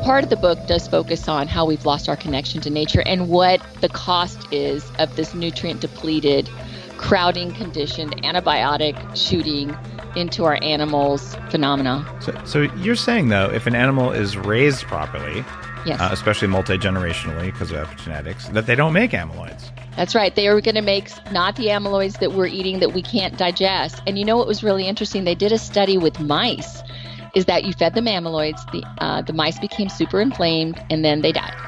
part of the book does focus on how we've lost our connection to nature and what the cost is of this nutrient depleted, crowding conditioned, antibiotic shooting into our animals phenomena. So you're saying, though, if an animal is raised properly, yes, especially multi-generationally because of epigenetics, that they don't make amyloids. That's right. They are going to make not the amyloids that we're eating that we can't digest. And you know what was really interesting? They did a study with mice, is that you fed them amyloids, the mice became super inflamed, and then they died.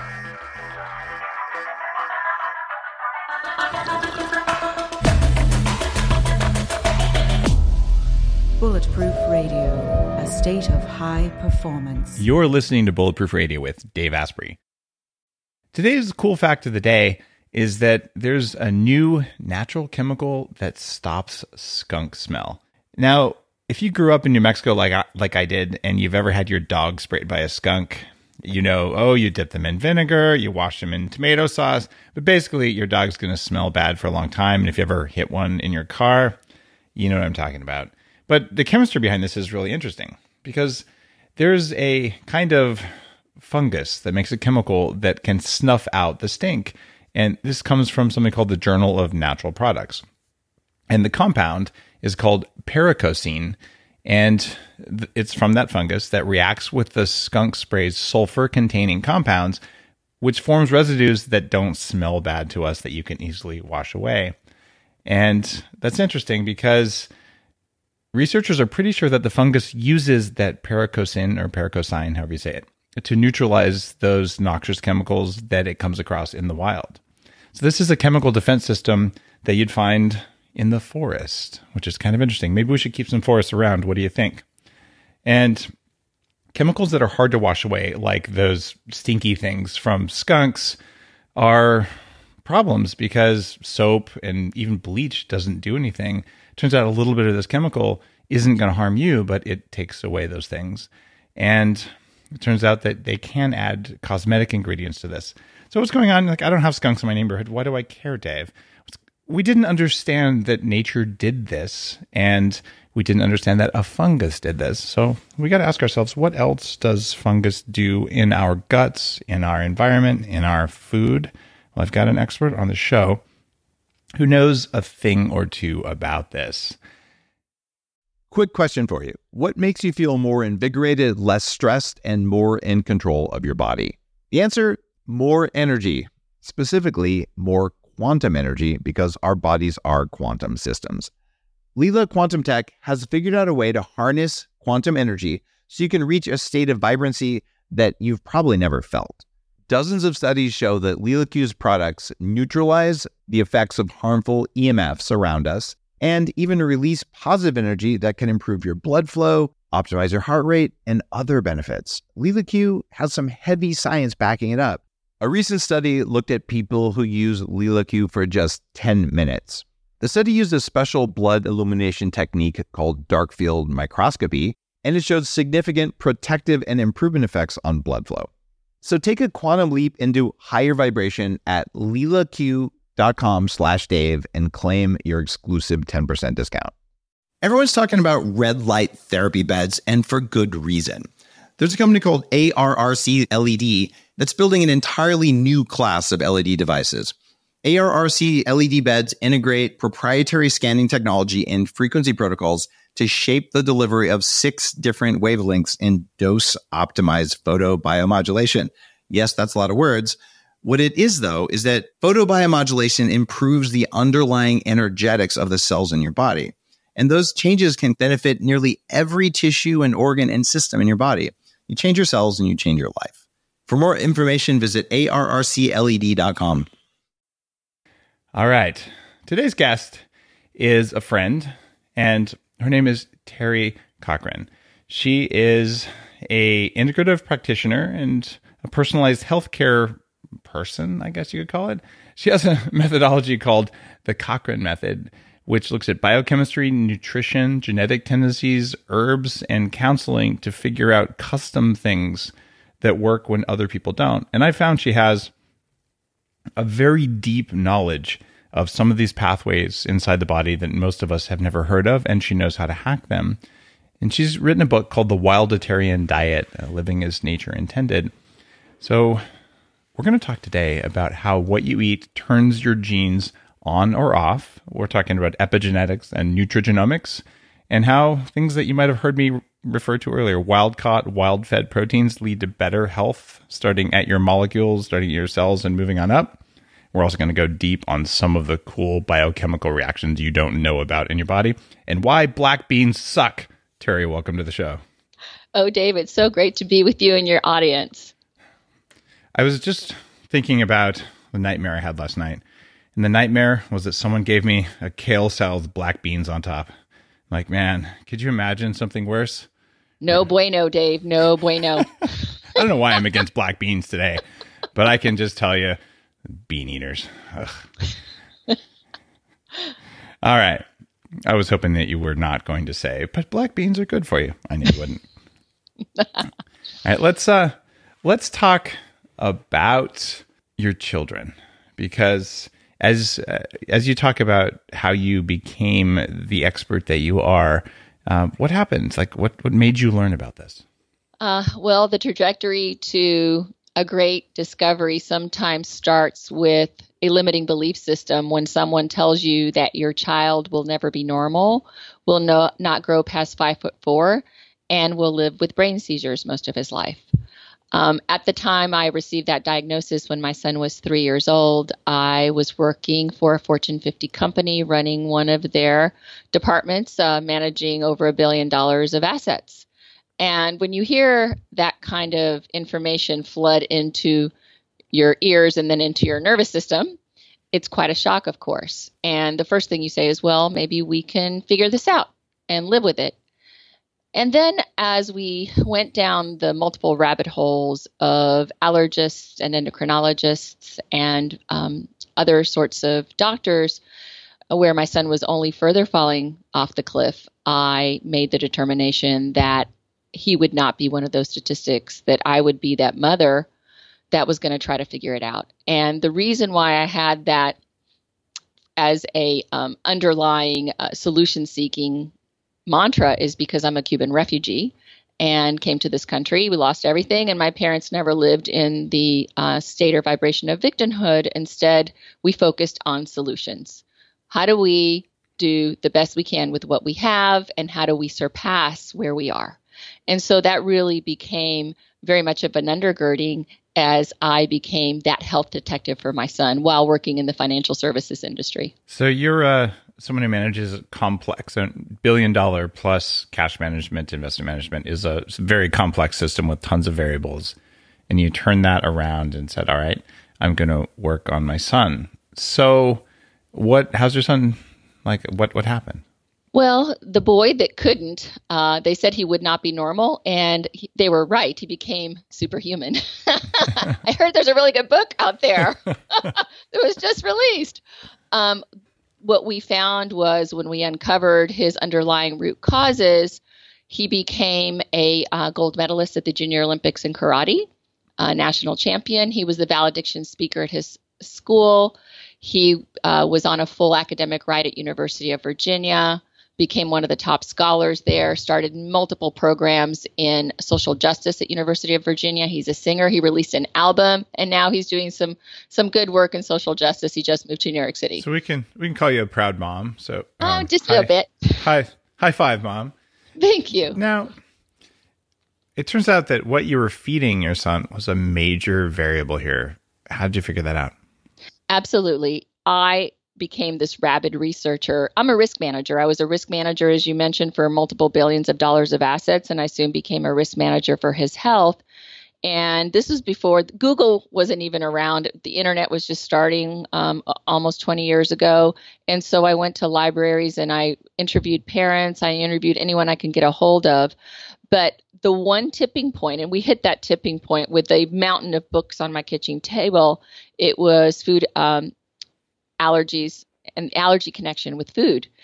Bulletproof Radio, a state of high performance. You're listening to Bulletproof Radio with Dave Asprey. Today's cool fact of the day is that there's a new natural chemical that stops skunk smell. Now, if you grew up in New Mexico like I did, and you've ever had your dog sprayed by a skunk, you know, you dip them in vinegar, you wash them in tomato sauce, but basically your dog's going to smell bad for a long time. And if you ever hit one in your car, you know what I'm talking about. But the chemistry behind this is really interesting because there's a kind of fungus that makes a chemical that can snuff out the stink. And this comes from something called the Journal of Natural Products. And the compound is called pericosine. And it's from that fungus that reacts with the skunk spray's sulfur-containing compounds, which forms residues that don't smell bad to us that you can easily wash away. And that's interesting because researchers are pretty sure that the fungus uses that pericosine or pericosine, however you say it, to neutralize those noxious chemicals that it comes across in the wild. So this is a chemical defense system that you'd find in the forest, which is kind of interesting. Maybe we should keep some forests around. What do you think? And chemicals that are hard to wash away, like those stinky things from skunks, are problems because soap and even bleach doesn't do anything. Turns out a little bit of this chemical isn't going to harm you, but it takes away those things. And it turns out that they can add cosmetic ingredients to this. So what's going on? Like, I don't have skunks in my neighborhood. Why do I care, Dave? We didn't understand that nature did this, and we didn't understand that a fungus did this. So we got to ask ourselves, what else does fungus do in our guts, in our environment, in our food? Well, I've got an expert on the show who knows a thing or two about this. Quick question for you. What makes you feel more invigorated, less stressed, and more in control of your body? The answer, more energy. Specifically, more quantum energy, because our bodies are quantum systems. Lila Quantum Tech has figured out a way to harness quantum energy so you can reach a state of vibrancy that you've probably never felt. Dozens of studies show that Lila Q's products neutralize the effects of harmful EMFs around us and even release positive energy that can improve your blood flow, optimize your heart rate, and other benefits. Lila Q has some heavy science backing it up. A recent study looked at people who use Lila Q for just 10 minutes. The study used a special blood illumination technique called dark field microscopy, and it showed significant protective and improvement effects on blood flow. So take a quantum leap into higher vibration at lilaq.com/Dave and claim your exclusive 10% discount. Everyone's talking about red light therapy beds, and for good reason. There's a company called ARRC LED that's building an entirely new class of LED devices. ARRC LED beds integrate proprietary scanning technology and frequency protocols to shape the delivery of 6 different wavelengths in dose-optimized photobiomodulation. Yes, that's a lot of words. What it is, though, is that photobiomodulation improves the underlying energetics of the cells in your body. And those changes can benefit nearly every tissue and organ and system in your body. You change your cells and you change your life. For more information, visit arrcled.com. All right. Today's guest is a friend, and her name is Terry Cochran. She is a integrative practitioner and a personalized healthcare person, I guess you could call it. She has a methodology called the Cochran Method, which looks at biochemistry, nutrition, genetic tendencies, herbs, and counseling to figure out custom things that work when other people don't. And I found she has a very deep knowledge of some of these pathways inside the body that most of us have never heard of, and she knows how to hack them. And she's written a book called The Wilditarian Diet, Living as Nature Intended. So we're going to talk today about how what you eat turns your genes on or off. We're talking about epigenetics and nutrigenomics, and how things that you might have heard me refer to earlier, wild-caught, wild-fed proteins lead to better health, starting at your molecules, starting at your cells, and moving on up. We're also going to go deep on some of the cool biochemical reactions you don't know about in your body, and why black beans suck. Terry, welcome to the show. Oh, Dave, it's so great to be with you and your audience. I was just thinking about the nightmare I had last night. And the nightmare was that someone gave me a kale salad with black beans on top. Like, man, could you imagine something worse? No bueno, Dave. No bueno. I don't know why I'm against black beans today, but I can just tell you, bean eaters. Ugh. All right. I was hoping that you were not going to say, but black beans are good for you. I knew you wouldn't. All right, let's talk about your children, because as you talk about how you became the expert that you are, what happened? Like, what made you learn about this? Well, the trajectory to a great discovery sometimes starts with a limiting belief system. When someone tells you that your child will never be normal, will not grow past 5'4", and will live with brain seizures most of his life. At the time I received that diagnosis, when my son was 3 years old, I was working for a Fortune 50 company, running one of their departments, managing over $1 billion of assets. And when you hear that kind of information flood into your ears and then into your nervous system, it's quite a shock, of course. And the first thing you say is, well, maybe we can figure this out and live with it. And then as we went down the multiple rabbit holes of allergists and endocrinologists and other sorts of doctors, where my son was only further falling off the cliff, I made the determination that he would not be one of those statistics, that I would be that mother that was going to try to figure it out. And the reason why I had that as a underlying solution-seeking mantra is because I'm a Cuban refugee and came to this country. We lost everything, and my parents never lived in the state or vibration of victimhood. Instead, we focused on solutions. How do we do the best we can with what we have, and how do we surpass where we are? And so that really became very much of an undergirding as I became that health detective for my son while working in the financial services industry. So you're someone who manages complex, $1 billion plus cash management, investment management is a very complex system with tons of variables. And you turn that around and said, all right, I'm going to work on my son. So how's your son, like, what happened? Well, the boy that couldn't, they said he would not be normal, and they were right. He became superhuman. I heard there's a really good book out there. It was just released. What we found was when we uncovered his underlying root causes, he became a gold medalist at the Junior Olympics in karate, a national champion. He was the valediction speaker at his school. He was on a full academic ride at University of Virginia, became one of the top scholars there, started multiple programs in social justice at University of Virginia. He's a singer. He released an album, and now he's doing some good work in social justice. He just moved to New York City. So we can call you a proud mom. So just a little bit. High five, Mom. Thank you. Now, it turns out that what you were feeding your son was a major variable here. How did you figure that out? Absolutely. I became this rabid researcher. I'm a risk manager. I was a risk manager, as you mentioned, for multiple billions of dollars of assets, and I soon became a risk manager for his health. And this was before Google wasn't even around. The internet was just starting almost 20 years ago. And so I went to libraries and I interviewed parents. I interviewed anyone I can get a hold of. But the one tipping point, and we hit that tipping point with a mountain of books on my kitchen table, it was food allergies and allergy connection with food.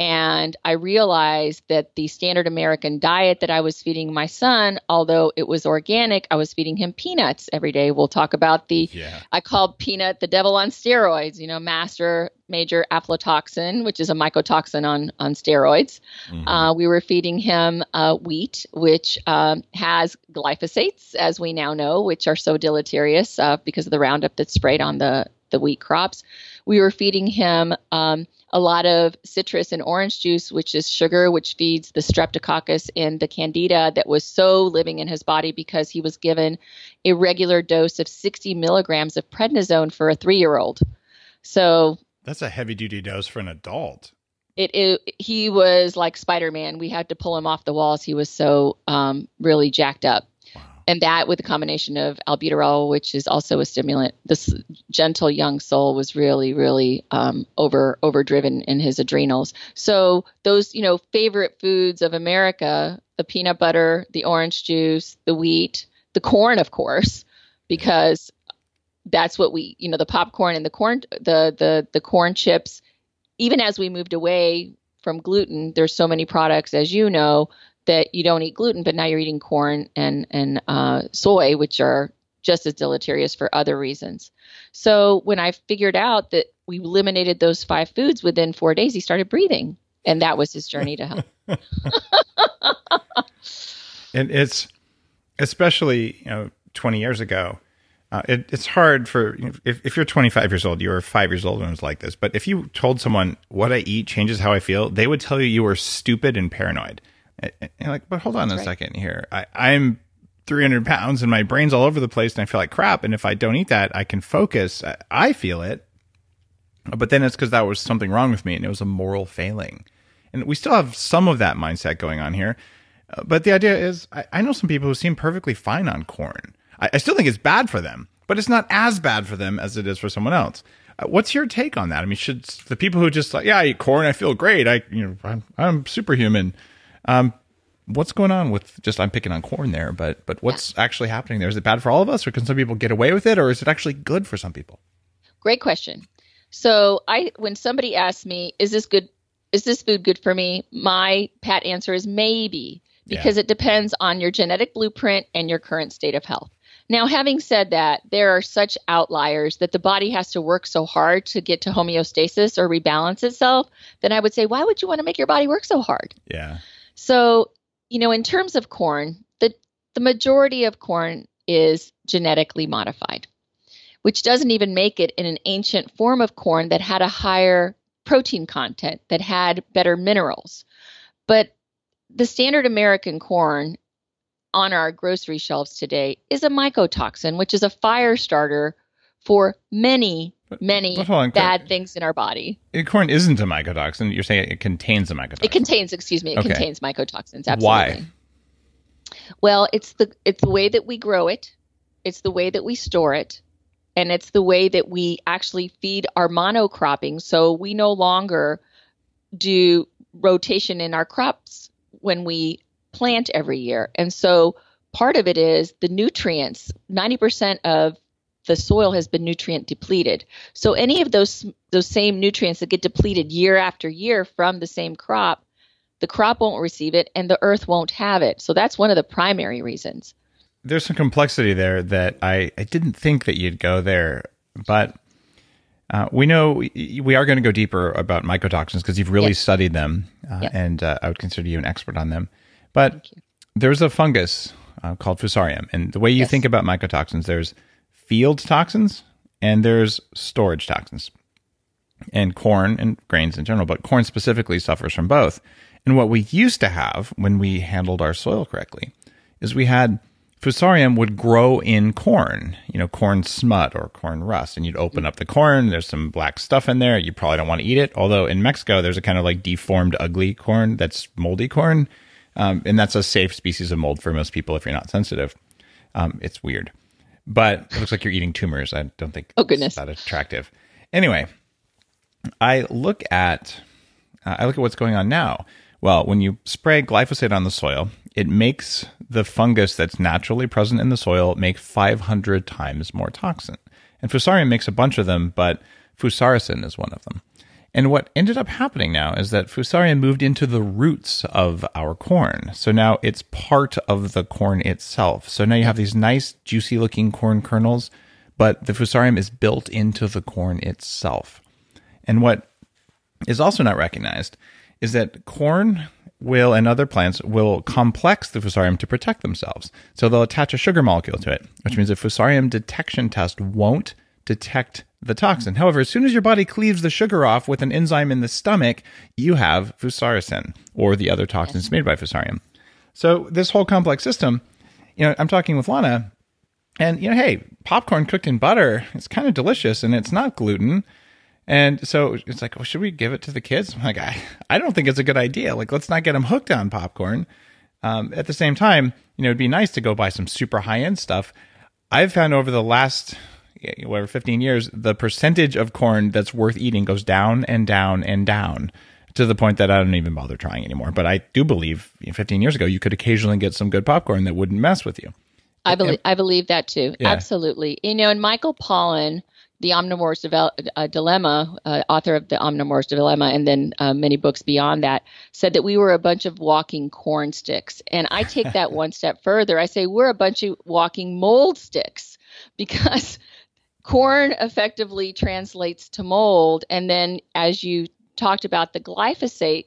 And I realized that the standard American diet that I was feeding my son, although it was organic, I was feeding him peanuts every day. We'll talk about I called peanut the devil on steroids, master major aflatoxin, which is a mycotoxin on steroids. Mm-hmm. We were feeding him wheat, which has glyphosates, as we now know, which are so deleterious because of the Roundup that's sprayed on the wheat crops. We were feeding him a lot of citrus and orange juice, which is sugar, which feeds the streptococcus and the candida that was so living in his body because he was given a regular dose of 60 milligrams of prednisone for a 3-year-old. So that's a heavy duty dose for an adult. He was like Spider-Man. We had to pull him off the walls. He was so really jacked up. And that with a combination of albuterol, which is also a stimulant, this gentle young soul was really, really overdriven in his adrenals. So those, favorite foods of America, the peanut butter, the orange juice, the wheat, the corn, of course, because that's what we, the popcorn and the corn, the corn chips. Even as we moved away from gluten, there's so many products, as you know, that you don't eat gluten, but now you're eating corn and soy, which are just as deleterious for other reasons. So when I figured out that we eliminated those 5 foods within 4 days, he started breathing. And that was his journey to health. And it's especially, 20 years ago, it's hard for, if you're 25 years old, you were 5 years old when it was like this. But if you told someone what I eat changes how I feel, they would tell you were stupid and paranoid. And you're like, but hold on a second here. I'm 300 pounds and my brain's all over the place and I feel like crap. And if I don't eat that, I can focus. I feel it. But then it's because that was something wrong with me and it was a moral failing. And we still have some of that mindset going on here. But the idea is, I know some people who seem perfectly fine on corn. I still think it's bad for them, but it's not as bad for them as it is for someone else. What's your take on that? I mean, should the people who just like, I eat corn, I feel great. I'm superhuman. What's going on with I'm picking on corn there, but what's actually happening there? Is it bad for all of us, or can some people get away with it, or is it actually good for some people? Great question. So when somebody asks me, is this food good for me? My pat answer is maybe, because it depends on your genetic blueprint and your current state of health. Now, having said that, there are such outliers that the body has to work so hard to get to homeostasis or rebalance itself, then I would say, why would you want to make your body work so hard? Yeah. So, in terms of corn, the majority of corn is genetically modified, which doesn't even make it in an ancient form of corn that had a higher protein content, that had better minerals. But the standard American corn on our grocery shelves today is a mycotoxin, which is a fire starter for many bad things in our body. Corn isn't a mycotoxin. You're saying it contains a mycotoxin. It contains mycotoxins. Absolutely. Why? Well, it's the way that we grow it. It's the way that we store it. And it's the way that we actually feed our monocropping. So we no longer do rotation in our crops when we plant every year. And so part of it is the nutrients. 90% of the soil has been nutrient depleted. So any of those same nutrients that get depleted year after year from the same crop, the crop won't receive it and the earth won't have it. So that's one of the primary reasons. There's some complexity there that I didn't think that you'd go there, but we know we are going to go deeper about mycotoxins because you've really studied them, and I would consider you an expert on them. But there's a fungus called Fusarium, and the way you think about mycotoxins, there's field toxins and there's storage toxins. And corn and grains in general, but corn specifically suffers from both. And what we used to have when we handled our soil correctly is we had Fusarium would grow in corn, corn smut or corn rust. And you'd open up the corn, there's some black stuff in there. You probably don't want to eat it. Although in Mexico, there's a kind of like deformed, ugly corn that's moldy corn. And that's a safe species of mold for most people if you're not sensitive. It's weird. But it looks like you're eating tumors. I don't think it's that attractive. Anyway, I look at what's going on now. Well, when you spray glyphosate on the soil, it makes the fungus that's naturally present in the soil make 500 times more toxin. And Fusarium makes a bunch of them, but fusaricin is one of them. And what ended up happening now is that Fusarium moved into the roots of our corn. So now it's part of the corn itself. So now you have these nice, juicy looking corn kernels, but the Fusarium is built into the corn itself. And what is also not recognized is that corn will, and other plants will complex the Fusarium to protect themselves. So they'll attach a sugar molecule to it, which means a Fusarium detection test won't detect the toxin. However, as soon as your body cleaves the sugar off with an enzyme in the stomach, you have fusaricin, or the other toxins made by Fusarium. So this whole complex system, I'm talking with Lana, and hey, popcorn cooked in butter, it's kind of delicious, and it's not gluten. And so it's like, well, should we give it to the kids? I'm like, I don't think it's a good idea. Like, let's not get them hooked on popcorn. At the same time, it'd be nice to go buy some super high-end stuff. I've found over the last 15 years, the percentage of corn that's worth eating goes down and down and down to the point that I don't even bother trying anymore. But I do believe 15 years ago, you could occasionally get some good popcorn that wouldn't mess with you. I believe that too. Yeah. Absolutely. And Michael Pollan, the Omnivore's Dilemma, author of the Omnivore's Dilemma, and then many books beyond that, said that we were a bunch of walking corn sticks. And I take that one step further. I say we're a bunch of walking mold sticks, because corn effectively translates to mold. And then, as you talked about the glyphosate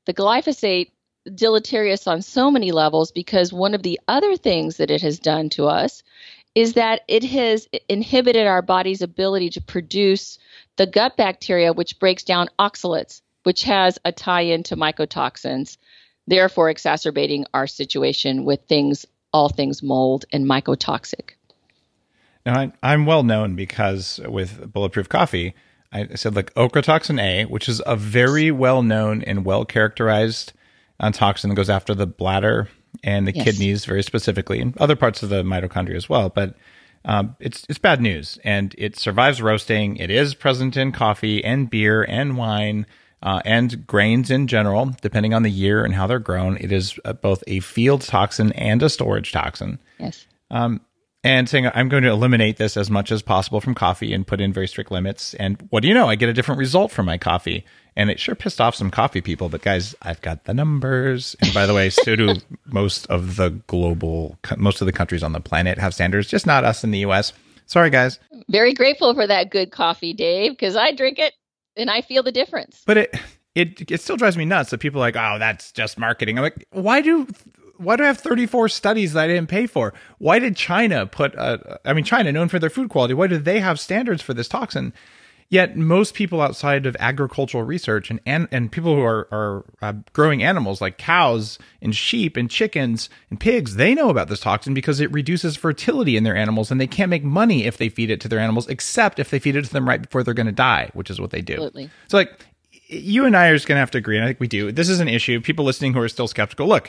deleterious on so many levels, because one of the other things that it has done to us is that it has inhibited our body's ability to produce the gut bacteria, which breaks down oxalates, which has a tie-in to mycotoxins, therefore exacerbating our situation with all things mold and mycotoxic. Now, I'm well known because with Bulletproof Coffee, I said, like, ochratoxin A, which is a very well-known and well-characterized toxin that goes after the bladder and the kidneys very specifically, and other parts of the mitochondria as well. But it's bad news, and it survives roasting. It is present in coffee and beer and wine and grains in general, depending on the year and how they're grown. It is both a field toxin and a storage toxin. Yes. And saying, I'm going to eliminate this as much as possible from coffee and put in very strict limits. And what do you know? I get a different result from my coffee. And it sure pissed off some coffee people. But guys, I've got the numbers. And by the way, so do most of the countries on the planet have standards, just not us in the US. Sorry, guys. Very grateful for that good coffee, Dave, because I drink it and I feel the difference. But it still drives me nuts that people are like, oh, that's just marketing. I'm like, why do I have 34 studies that I didn't pay for? Why did China China, known for their food quality, why do they have standards for this toxin? Yet most people outside of agricultural research and people who are growing animals like cows and sheep and chickens and pigs, they know about this toxin because it reduces fertility in their animals, and they can't make money if they feed it to their animals, except if they feed it to them right before they're going to die, which is what they do. Absolutely. So like, you and I are just going to have to agree, and I think we do. This is an issue. People listening who are still skeptical, look,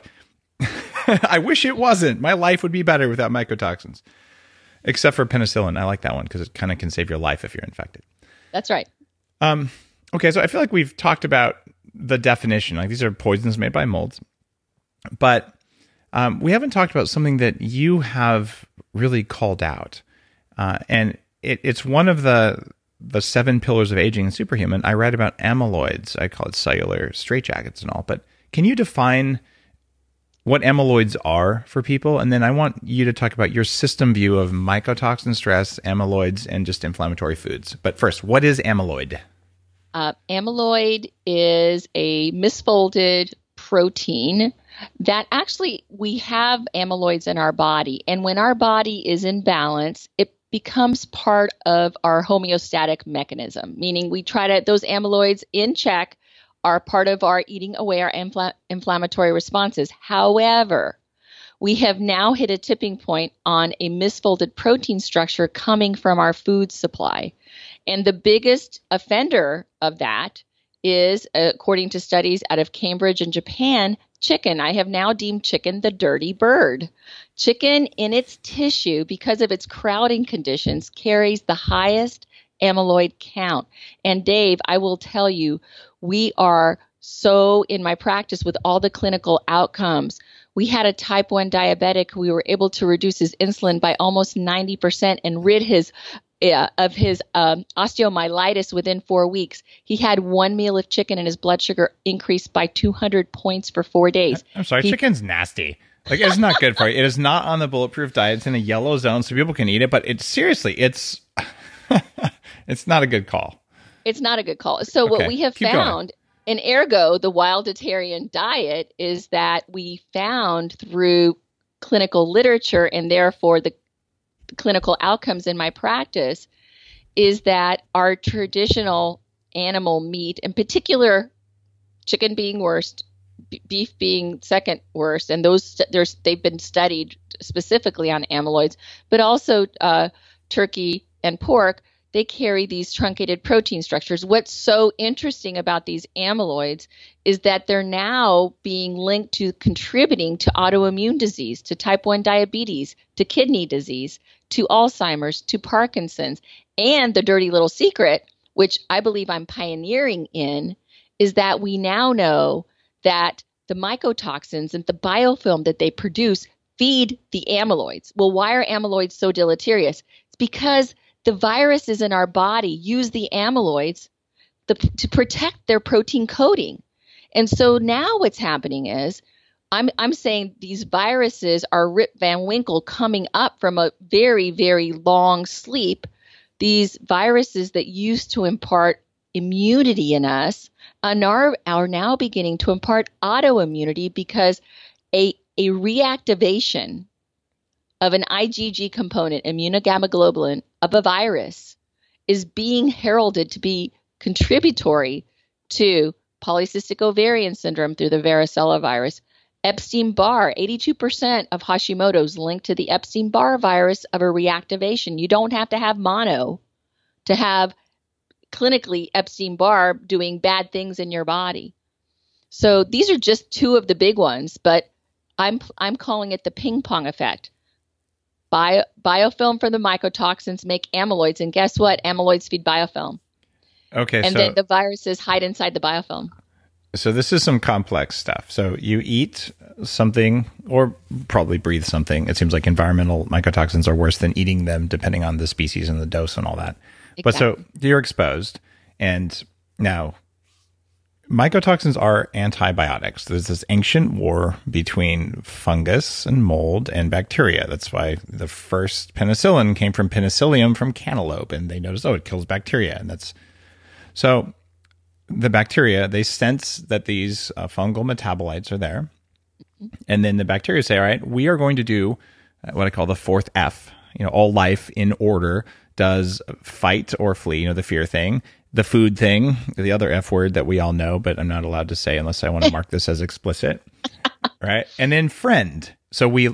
I wish it wasn't. My life would be better without mycotoxins, except for penicillin. I like that one because it kind of can save your life if you're infected. That's right. Okay, so I feel like we've talked about the definition. Like, these are poisons made by molds. But we haven't talked about something that you have really called out. And it's one of the 7 pillars of aging in Superhuman. I write about amyloids. I call it cellular straitjackets and all. But can you define what amyloids are for people? And then I want you to talk about your system view of mycotoxin stress, amyloids, and just inflammatory foods. But first, what is amyloid? Amyloid is a misfolded protein that actually, we have amyloids in our body. And when our body is in balance, it becomes part of our homeostatic mechanism, meaning we try to, those amyloids in check are part of our eating aware inflammatory responses. However, we have now hit a tipping point on a misfolded protein structure coming from our food supply. And the biggest offender of that is, according to studies out of Cambridge and Japan, chicken. I have now deemed chicken the dirty bird. Chicken in its tissue, because of its crowding conditions, carries the highest amyloid count. And Dave, I will tell you, we are so, in my practice with all the clinical outcomes, we had a type 1 diabetic. We were able to reduce his insulin by almost 90% and rid his of his osteomyelitis within 4 weeks, he had one meal of chicken and his blood sugar increased by 200 points for 4 days. I'm sorry, chicken's nasty. Like, it's not good for you. It is not on the bulletproof diet. It's in a yellow zone, so people can eat it, but it's it's not a good call. It's not a good call. So what we have found, and ergo, the Wilditarian diet, is that we found through clinical literature and therefore the clinical outcomes in my practice is that our traditional animal meat, in particular, chicken being worst, beef being second worst, and they've been studied specifically on amyloids, but also turkey and pork, they carry these truncated protein structures. What's so interesting about these amyloids is that they're now being linked to contributing to autoimmune disease, to type 1 diabetes, to kidney disease, to Alzheimer's, to Parkinson's. And the dirty little secret, which I believe I'm pioneering in, is that we now know that the mycotoxins and the biofilm that they produce feed the amyloids. Well, why are amyloids so deleterious? It's because the viruses in our body use the amyloids to protect their protein coding. And so now what's happening is I'm saying these viruses are Rip Van Winkle coming up from a very, very long sleep. These viruses that used to impart immunity in us are now beginning to impart autoimmunity because a reactivation of an IgG component, immunogammaglobulin, of a virus is being heralded to be contributory to polycystic ovarian syndrome through the varicella virus. Epstein-Barr, 82% of Hashimoto's linked to the Epstein-Barr virus of a reactivation. You don't have to have mono to have clinically Epstein-Barr doing bad things in your body. So these are just two of the big ones, but I'm calling it the ping pong effect. Biofilm from the mycotoxins make amyloids, and guess what? Amyloids feed biofilm. Okay, and then the viruses hide inside the biofilm. So this is some complex stuff. So you eat something or probably breathe something. It seems like environmental mycotoxins are worse than eating them, depending on the species and the dose and all that. Exactly. But so you're exposed, and now mycotoxins are antibiotics. There's this ancient war between fungus and mold and bacteria. That's why the first penicillin came from Penicillium from cantaloupe, and they noticed, it kills bacteria. And that's so the bacteria, they sense that these fungal metabolites are there. And then the bacteria say, all right, we are going to do what I call the fourth F. All life in order does fight or flee, the fear thing. The food thing, the other F word that we all know, but I'm not allowed to say unless I want to mark this as explicit, right? And then friend. So we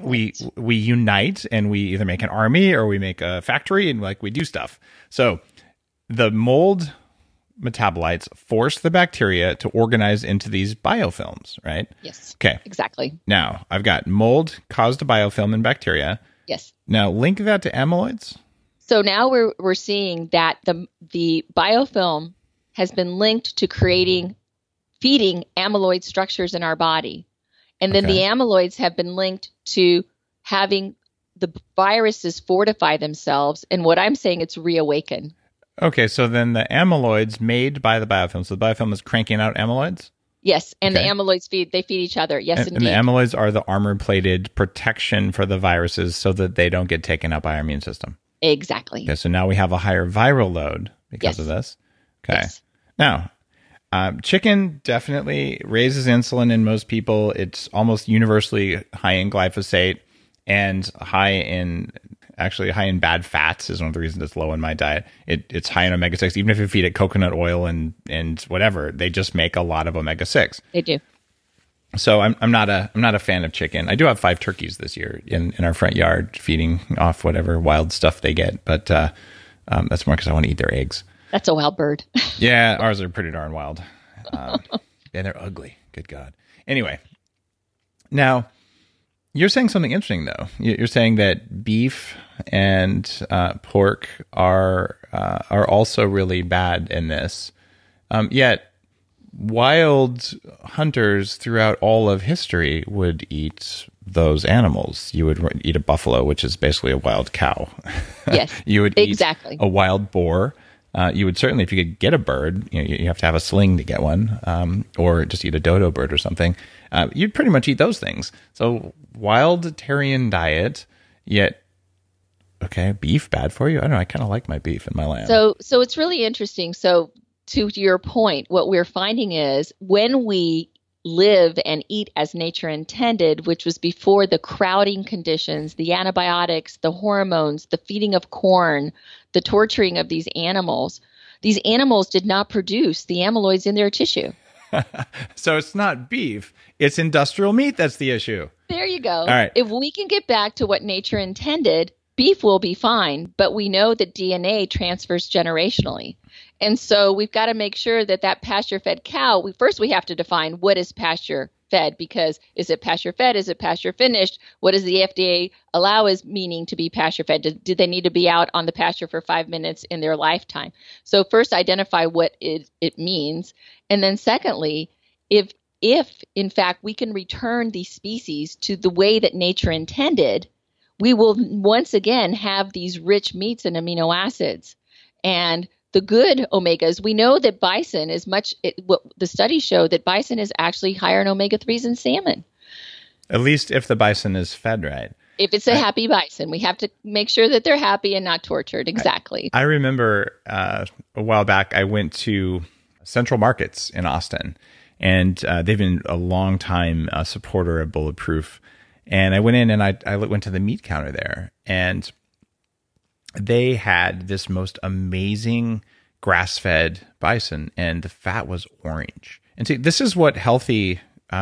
unite and we either make an army or we make a factory and we do stuff. So the mold metabolites force the bacteria to organize into these biofilms, right? Yes. Okay. Exactly. Now I've got mold caused a biofilm in bacteria. Yes. Now link that to amyloids. So now we're seeing that the biofilm has been linked to feeding amyloid structures in our body. And then the amyloids have been linked to having the viruses fortify themselves. And what I'm saying, it's reawaken. Okay, so then the amyloids made by the biofilm, so the biofilm is cranking out amyloids? Yes, and the amyloids feed each other. Yes, indeed. And the amyloids are the armor-plated protection for the viruses so that they don't get taken out by our immune system. Exactly. Okay, so now we have a higher viral load because of this. Okay. Yes. Now, chicken definitely raises insulin in most people. It's almost universally high in glyphosate and high in bad fats is one of the reasons it's low in my diet. It's high in omega-6. Even if you feed it coconut oil and whatever, they just make a lot of omega-6. They do. So I'm not a fan of chicken. I do have 5 turkeys this year in our front yard, feeding off whatever wild stuff they get. But that's more because I want to eat their eggs. That's a wild bird. Yeah, ours are pretty darn wild. And they're ugly. Good God. Anyway, now you're saying something interesting though. You're saying that beef and pork are also really bad in this. Yet wild hunters throughout all of history would eat those animals. You would eat a buffalo, which is basically a wild cow. Yes, you would exactly. eat a wild boar. You would certainly, if you could get a bird, you have to have a sling to get one, or just eat a dodo bird or something. You'd pretty much eat those things. So wilditarian diet, yet, okay, beef, bad for you? I don't know. I kind of like my beef and my lamb. So it's really interesting. So to your point, what we're finding is when we live and eat as nature intended, which was before the crowding conditions, the antibiotics, the hormones, the feeding of corn, the torturing of these animals did not produce the amyloids in their tissue. So it's not beef, it's industrial meat that's the issue. There you go. All right. If we can get back to what nature intended, beef will be fine, but we know that DNA transfers generationally. And so we've got to make sure that pasture-fed cow, first we have to define what is pasture-fed, because is it pasture-fed? Is it pasture-finished? What does the FDA allow as meaning to be pasture-fed? Do they need to be out on the pasture for 5 minutes in their lifetime? So first identify what it means. And then secondly, if in fact we can return these species to the way that nature intended, we will once again have these rich meats and amino acids. And the good omegas, we know that bison is what the studies show that bison is actually higher in omega-3s than salmon. At least if the bison is fed right. If it's a happy bison, we have to make sure that they're happy and not tortured. Exactly. I remember a while back, I went to Central Markets in Austin, and they've been a long time supporter of Bulletproof. And I went in and I went to the meat counter there, and they had this most amazing grass-fed bison, and the fat was orange. And see, this is what healthy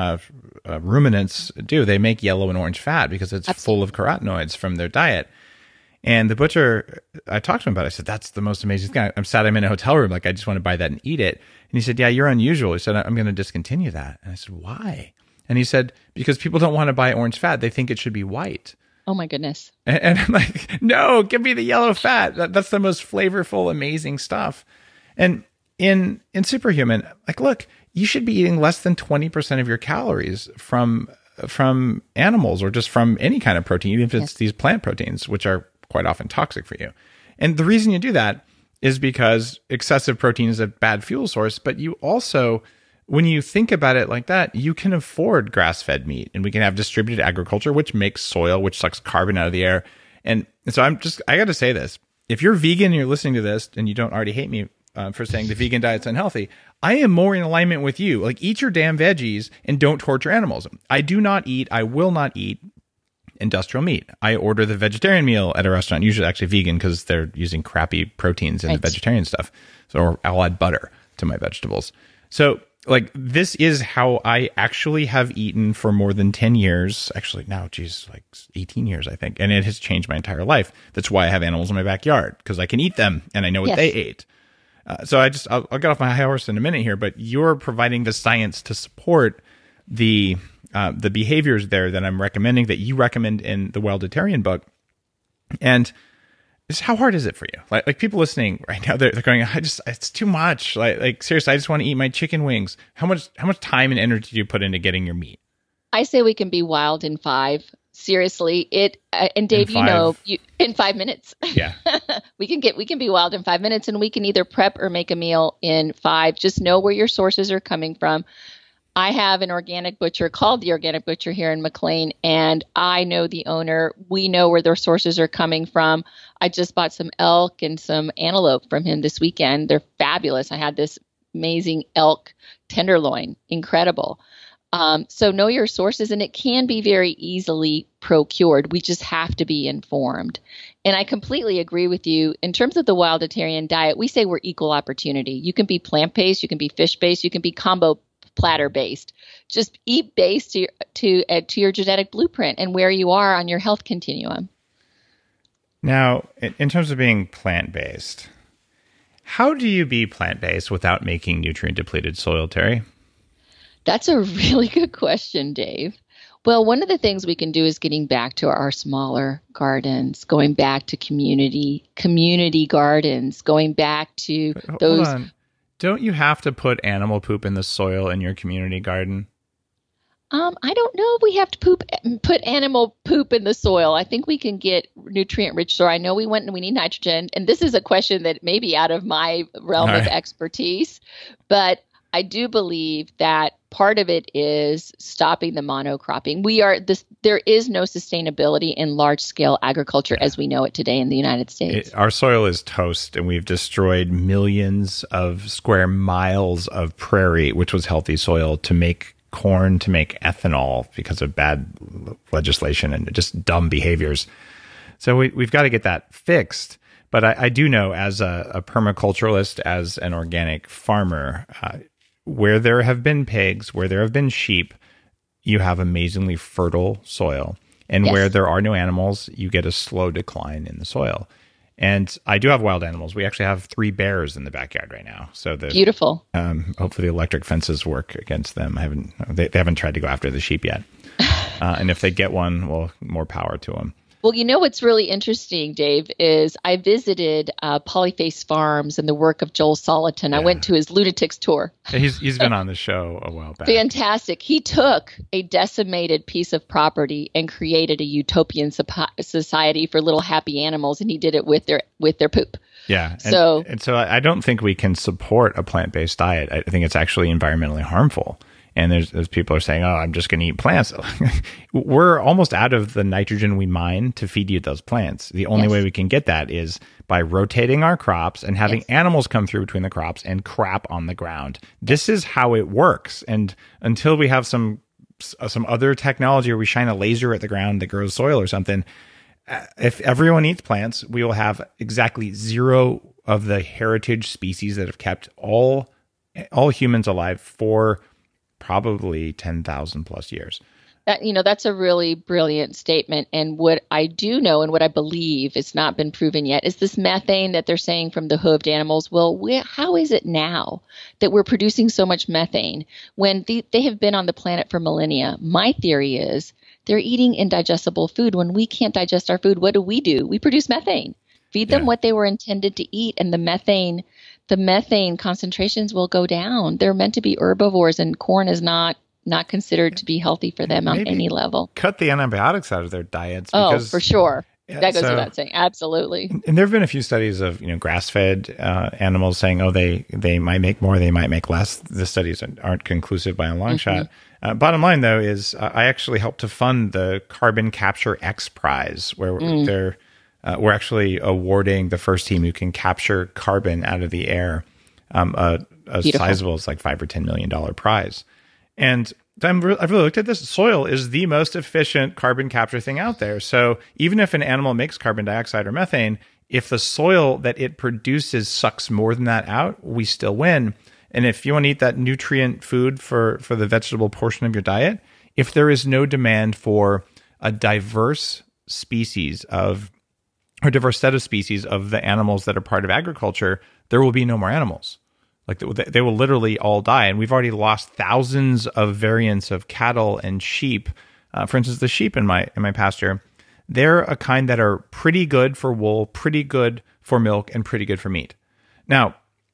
ruminants do. They make yellow and orange fat because it's full of carotenoids from their diet. And the butcher, I talked to him about it. I said, that's the most amazing thing. I'm in a hotel room, like I just want to buy that and eat it. And he said, yeah, you're unusual. He said, I'm going to discontinue that. And I said, why? And he said, because people don't want to buy orange fat. They think it should be white. Oh my goodness. And I'm like, no, give me the yellow fat. That's the most flavorful, amazing stuff. And in Superhuman, like, look, you should be eating less than 20% of your calories from animals or just from any kind of protein, even if it's these plant proteins, which are quite often toxic for you. And the reason you do that is because excessive protein is a bad fuel source, but you also, when you think about it like that, you can afford grass-fed meat, and we can have distributed agriculture, which makes soil, which sucks carbon out of the air. And so I got to say this. If you're vegan and you're listening to this and you don't already hate me for saying the vegan diet's unhealthy, I am more in alignment with you. Like, eat your damn veggies and don't torture animals. I will not eat industrial meat. I order the vegetarian meal at a restaurant, usually actually vegan because they're using crappy proteins in the vegetarian stuff. So I'll add butter to my vegetables. So like, this is how I actually have eaten for more than 10 years. Actually, now, like 18 years, I think. And it has changed my entire life. That's why I have animals in my backyard, because I can eat them and I know what they ate. So I'll get off my high horse in a minute here, but you're providing the science to support the behaviors there that I'm recommending, that you recommend in the Wilditarian book. And how hard is it for you? Like people listening right now, they're going, it's too much. Like seriously, I just want to eat my chicken wings. How much time and energy do you put into getting your meat? I say we can be wild in 5. Seriously, and Dave, in 5 minutes. Yeah. we can be wild in 5 minutes, and we can either prep or make a meal in 5. Just know where your sources are coming from. I have an organic butcher called The Organic Butcher here in McLean, and I know the owner. We know where their sources are coming from. I just bought some elk and some antelope from him this weekend. They're fabulous. I had this amazing elk tenderloin, incredible. So know your sources, and it can be very easily procured. We just have to be informed. And I completely agree with you. In terms of the Wilditarian diet, we say we're equal opportunity. You can be plant-based, you can be fish-based, you can be combo platter-based. Just eat based to your genetic blueprint and where you are on your health continuum. Now, in terms of being plant-based, how do you be plant-based without making nutrient-depleted soil, Terry? That's a really good question, Dave. Well, one of the things we can do is getting back to our smaller gardens, going back to community gardens, going back to those. Hold on. Don't you have to put animal poop in the soil in your community garden? I don't know if we have to put animal poop in the soil. I think we can get nutrient-rich soil. I know we need nitrogen, and this is a question that may be out of my realm of expertise, but I do believe that part of it is stopping the monocropping. There is no sustainability in large-scale agriculture as we know it today in the United States. Our soil is toast, and we've destroyed millions of square miles of prairie, which was healthy soil, to make corn, to make ethanol because of bad legislation and just dumb behaviors. So we've got to get that fixed. But I do know, as a permaculturalist, as an organic farmer, where there have been pigs, where there have been sheep, you have amazingly fertile soil. And where there are no animals, you get a slow decline in the soil. And I do have wild animals. We actually have 3 bears in the backyard right now. So beautiful. Hopefully the electric fences work against them. They haven't tried to go after the sheep yet. And if they get one, well, more power to them. Well, you know what's really interesting, Dave, is I visited Polyface Farms and the work of Joel Salatin. I went to his Lunatics tour. He's been on the show a while back. Fantastic. He took a decimated piece of property and created a utopian society for little happy animals, and he did it with their poop. Yeah. So I don't think we can support a plant-based diet. I think it's actually environmentally harmful. And there's people are saying, oh, I'm just going to eat plants. We're almost out of the nitrogen we mine to feed you those plants. The only way we can get that is by rotating our crops and having animals come through between the crops and crap on the ground. This is how it works. And until we have some other technology where we shine a laser at the ground that grows soil or something, if everyone eats plants, we will have exactly 0 of the heritage species that have kept all humans alive for probably 10,000 plus years. That's a really brilliant statement. And what I do know and what I believe, it's not been proven yet, is this methane that they're saying from the hooved animals. Well, how is it now that we're producing so much methane when they have been on the planet for millennia? My theory is they're eating indigestible food. When we can't digest our food, what do? We produce methane. Feed them what they were intended to eat, and the methane concentrations will go down. They're meant to be herbivores, and corn is not considered to be healthy for them on any level. Cut the antibiotics out of their diets. Oh, for sure. That goes without saying. Absolutely. And there have been a few studies of grass-fed animals saying, oh, they might make more, they might make less. The studies aren't conclusive by a long shot. Bottom line, though, is I actually helped to fund the Carbon Capture X Prize, where we're actually awarding the first team who can capture carbon out of the air a sizable, it's like $5 or $10 million prize. And I've really looked at this. Soil is the most efficient carbon capture thing out there. So even if an animal makes carbon dioxide or methane, if the soil that it produces sucks more than that out, we still win. And if you want to eat that nutrient food for the vegetable portion of your diet, if there is no demand for a diverse species or diverse set of species of the animals that are part of agriculture, there will be no more animals. Like they will literally all die. And we've already lost thousands of variants of cattle and sheep. For instance, the sheep in my pasture, they're a kind that are pretty good for wool, pretty good for milk, and pretty good for meat. Now,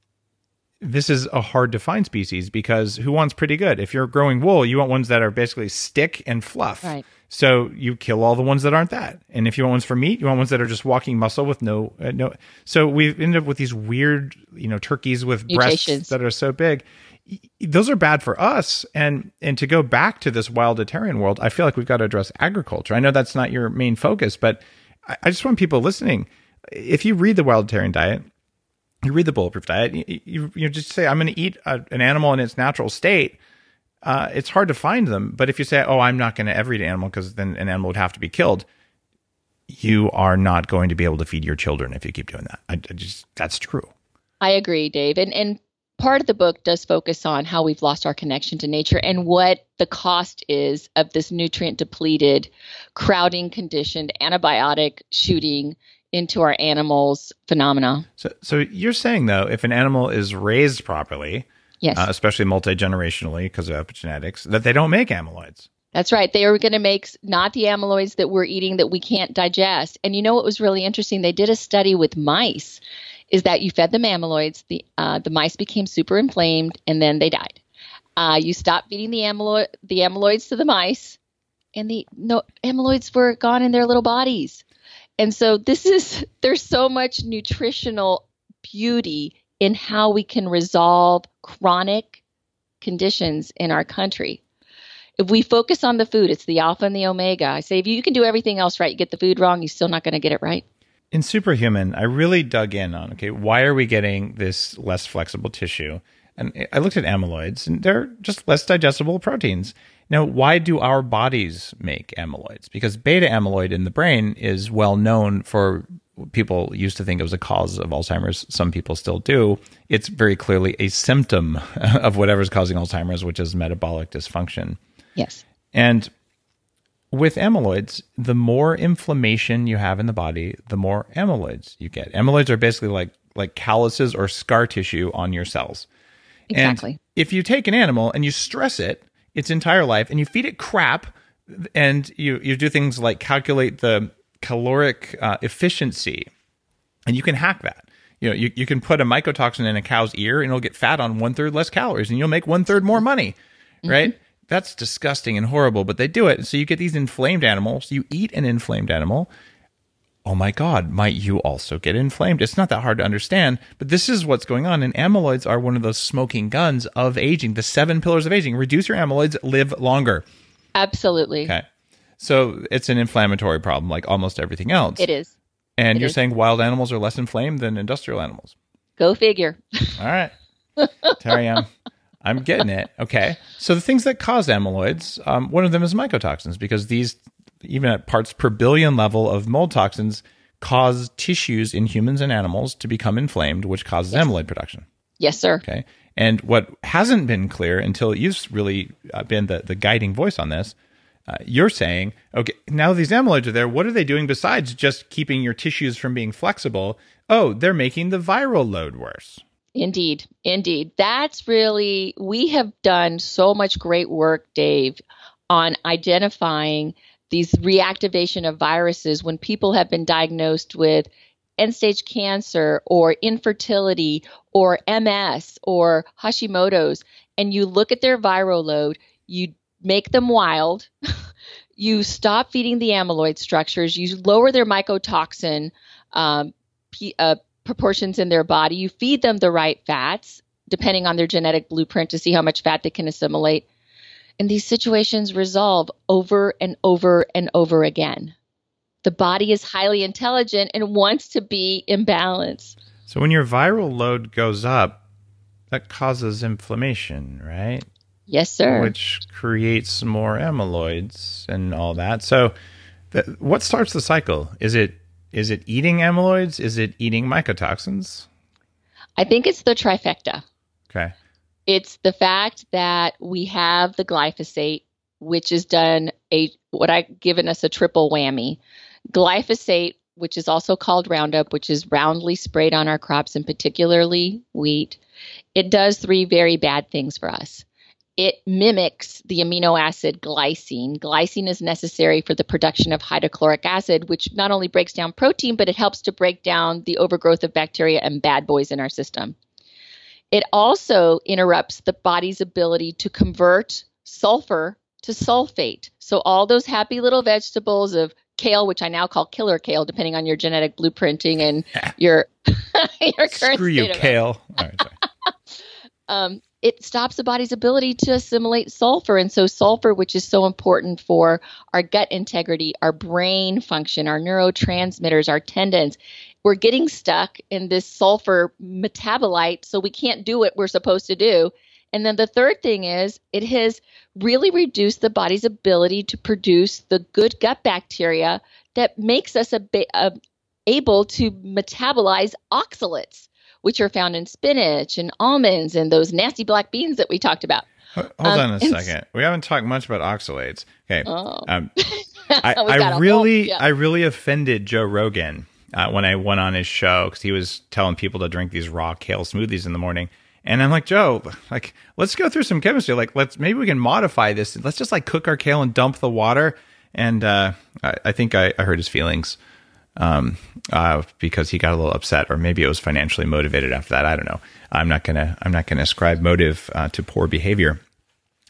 this is a hard to find species because who wants pretty good? If you're growing wool, you want ones that are basically stick and fluff. Right. So you kill all the ones that aren't that. And if you want ones for meat, you want ones that are just walking muscle with no. So we've ended up with these weird, turkeys with mutations, breasts that are so big. Those are bad for us. And to go back to this wilditarian world, I feel like we've got to address agriculture. I know that's not your main focus, but I just want people listening. If you read the Wilditarian Diet, you read the Bulletproof Diet, you just say, I'm going to eat an animal in its natural state. It's hard to find them. But if you say, oh, I'm not going to ever eat an animal because then an animal would have to be killed, you are not going to be able to feed your children if you keep doing that. That's true. I agree, Dave. And part of the book does focus on how we've lost our connection to nature and what the cost is of this nutrient depleted, crowding conditioned, antibiotic shooting into our animals phenomena. So you're saying, though, if an animal is raised properly, yes, especially multi-generationally because of epigenetics, that they don't make amyloids. That's right. They are going to make not the amyloids that we're eating that we can't digest. And you know what was really interesting? They did a study with mice, is that you fed them amyloids, the mice became super inflamed, and then they died. You stop feeding the amyloids to the mice, and the amyloids were gone in their little bodies. And so there's so much nutritional beauty in how we can resolve chronic conditions in our country. If we focus on the food, it's the alpha and the omega. I say if you can do everything else right, you get the food wrong, you're still not going to get it right. In Superhuman, I really dug in on, okay, why are we getting this less flexible tissue? And I looked at amyloids, and they're just less digestible proteins. Now, why do our bodies make amyloids? Because beta amyloid in the brain is well known for, people used to think it was a cause of Alzheimer's. Some people still do. It's very clearly a symptom of whatever's causing Alzheimer's, which is metabolic dysfunction. Yes. And with amyloids, the more inflammation you have in the body, the more amyloids you get. Amyloids are basically like calluses or scar tissue on your cells. Exactly. And if you take an animal and you stress it its entire life and you feed it crap, and you do things like calculate the caloric efficiency, and you can hack that. You can put a mycotoxin in a cow's ear and it'll get fat on 1/3 less calories and you'll make 1/3 more money, right? Mm-hmm. That's disgusting and horrible, but they do it. So you get these inflamed animals. You eat an inflamed animal. Oh my God, might you also get inflamed? It's not that hard to understand, but this is what's going on. And amyloids are one of those smoking guns of aging. The 7 pillars of aging. Reduce your amyloids, live longer. Absolutely. Okay. So it's an inflammatory problem like almost everything else. It is. And you're saying wild animals are less inflamed than industrial animals. Go figure. All right. Terry, I'm getting it. Okay. So the things that cause amyloids, one of them is mycotoxins, because these, even at parts per billion level of mold toxins, cause tissues in humans and animals to become inflamed, which causes amyloid production. Yes, sir. Okay. And what hasn't been clear until you've really been the guiding voice on this, you're saying, okay, now these amyloids are there. What are they doing besides just keeping your tissues from being flexible? Oh, they're making the viral load worse. Indeed. That's really, we have done so much great work, Dave, on identifying these reactivation of viruses when people have been diagnosed with end-stage cancer or infertility or MS or Hashimoto's, and you look at their viral load, you make them wild, you stop feeding the amyloid structures, you lower their mycotoxin proportions in their body, you feed them the right fats, depending on their genetic blueprint to see how much fat they can assimilate. And these situations resolve over and over and over again. The body is highly intelligent and wants to be in balance. So when your viral load goes up, that causes inflammation, right? Yes, sir. Which creates more amyloids and all that. So what starts the cycle? Is it eating amyloids? Is it eating mycotoxins? I think it's the trifecta. Okay. It's the fact that we have the glyphosate, which has done what I've given us a triple whammy. Glyphosate, which is also called Roundup, which is roundly sprayed on our crops and particularly wheat. It does 3 very bad things for us. It mimics the amino acid glycine. Glycine is necessary for the production of hydrochloric acid, which not only breaks down protein, but it helps to break down the overgrowth of bacteria and bad boys in our system. It also interrupts the body's ability to convert sulfur to sulfate. So all those happy little vegetables of kale, which I now call killer kale, depending on your genetic blueprinting and your current Screw you, kale. All right, sorry. It stops the body's ability to assimilate sulfur. And so sulfur, which is so important for our gut integrity, our brain function, our neurotransmitters, our tendons, we're getting stuck in this sulfur metabolite, so we can't do what we're supposed to do. And then the third thing is it has really reduced the body's ability to produce the good gut bacteria that makes us able to metabolize oxalates, which are found in spinach and almonds and those nasty black beans that we talked about. Hold on a second. We haven't talked much about oxalates. Okay. Oh. I really offended Joe Rogan when I went on his show because he was telling people to drink these raw kale smoothies in the morning. And I'm like, Joe, let's go through some chemistry. Maybe we can modify this. Let's just cook our kale and dump the water. And I think I hurt his feelings. Because he got a little upset, or maybe it was financially motivated after that. I don't know. I'm not gonna ascribe motive to poor behavior.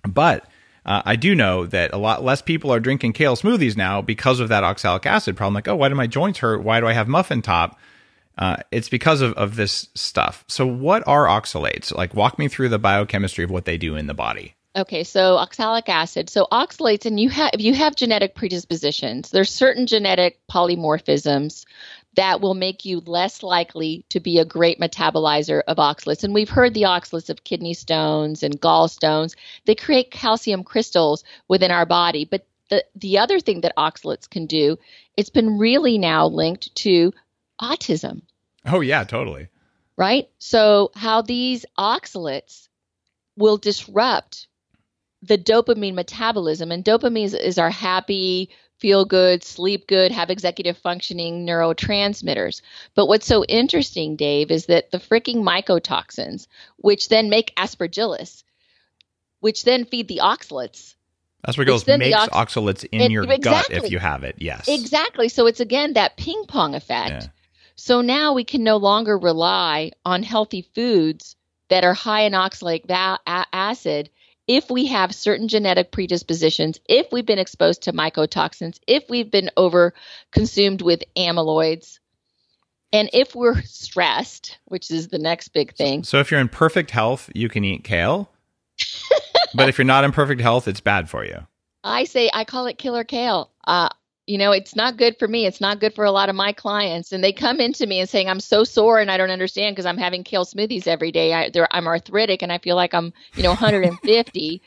But I do know that a lot less people are drinking kale smoothies now because of that oxalic acid problem. Like, oh, why do my joints hurt? Why do I have muffin top? It's because of this stuff. So what are oxalates? Like, walk me through the biochemistry of what they do in the body. Okay, so oxalic acid. So oxalates, and if you have genetic predispositions, there's certain genetic polymorphisms that will make you less likely to be a great metabolizer of oxalates. And we've heard the oxalates of kidney stones and gallstones. They create calcium crystals within our body. But the other thing that oxalates can do, it's been really now linked to autism. Oh, yeah, totally. Right? So how these oxalates will disrupt the dopamine metabolism. And dopamine is our happy, feel good, sleep good, have executive functioning neurotransmitters. But what's so interesting, Dave, is that the freaking mycotoxins, which then make aspergillus, which then feed the oxalates. Aspergillus makes oxalates in your gut if you have it, yes. Exactly. So it's, again, that ping pong effect. Yeah. So now we can no longer rely on healthy foods that are high in oxalic acid if we have certain genetic predispositions, if we've been exposed to mycotoxins, if we've been over-consumed with amyloids, and if we're stressed, which is the next big thing. So if you're in perfect health, you can eat kale. But if you're not in perfect health, it's bad for you. I call it killer kale. It's not good for me. It's not good for a lot of my clients. And they come into me and saying, I'm so sore and I don't understand because I'm having kale smoothies every day. I'm arthritic and I feel like I'm, 150.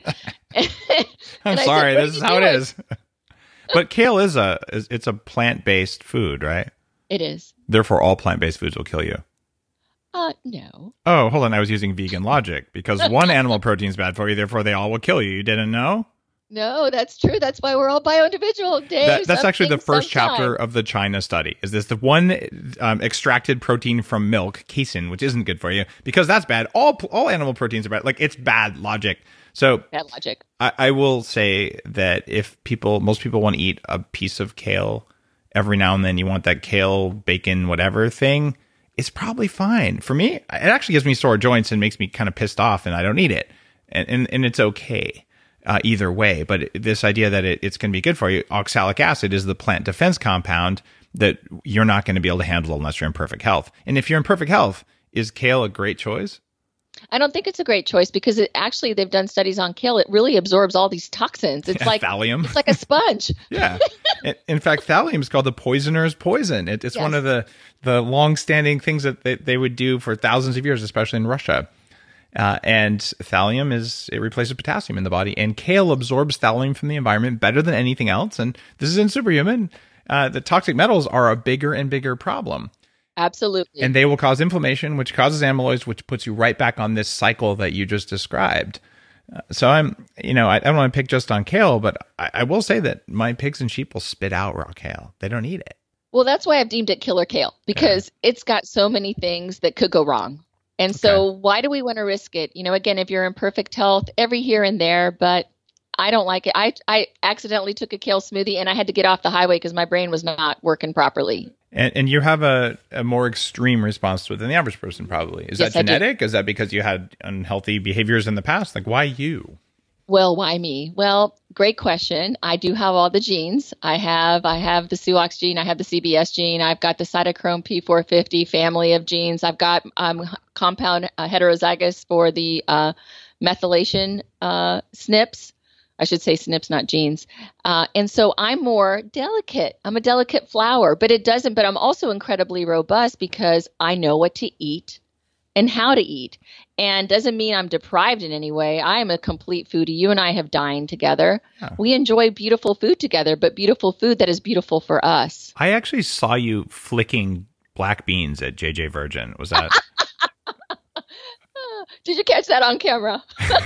I'm sorry. This is how it is. But kale it's a plant-based food, right? It is. Therefore, all plant-based foods will kill you. No. Oh, hold on. I was using vegan logic because one animal protein is bad for you. Therefore, they all will kill you. You didn't know? No, that's true. That's why we're all bio-individual, Dave. That's actually the first chapter of the China study. Is this the one extracted protein from milk, casein, which isn't good for you because that's bad. All animal proteins are bad. Like, it's bad logic. So bad logic. I will say that if most people want to eat a piece of kale every now and then, you want that kale bacon whatever thing, it's probably fine. For me, it actually gives me sore joints and makes me kind of pissed off, and I don't eat it, and it's okay. Either way, but this idea that it's going to be good for you, oxalic acid is the plant defense compound that you're not going to be able to handle unless you're in perfect health. And if you're in perfect health, is kale a great choice? I don't think it's a great choice because they've done studies on kale. It really absorbs all these toxins. It's like thallium. It's like a sponge. Yeah. In fact, thallium is called the poisoner's poison. It's one of the long-standing things that they would do for thousands of years, especially in Russia. And thallium it replaces potassium in the body, and kale absorbs thallium from the environment better than anything else. And this is in Superhuman. The toxic metals are a bigger and bigger problem. Absolutely. And they will cause inflammation, which causes amyloids, which puts you right back on this cycle that you just described. So I don't want to pick just on kale, but I will say that my pigs and sheep will spit out raw kale. They don't eat it. Well, that's why I've deemed it killer kale, because it's got so many things that could go wrong. And so why do we want to risk it? Again, if you're in perfect health, every here and there, but I don't like it. I accidentally took a kale smoothie and I had to get off the highway because my brain was not working properly. And you have a more extreme response to it than the average person probably. Is that genetic? Is that because you had unhealthy behaviors in the past? Like, why you? Well, why me? Well, great question. I do have all the genes. I have the SUOX gene. I have the CBS gene. I've got the cytochrome P450 family of genes. I've got compound heterozygous for the methylation SNPs. I should say SNPs, not genes. And so I'm more delicate. I'm a delicate flower, but I'm also incredibly robust because I know what to eat and how to eat. And doesn't mean I'm deprived in any way. I am a complete foodie. You and I have dined together. Oh. We enjoy beautiful food together, but beautiful food that is beautiful for us. I actually saw you flicking black beans at JJ Virgin. Was that? Did you catch that on camera?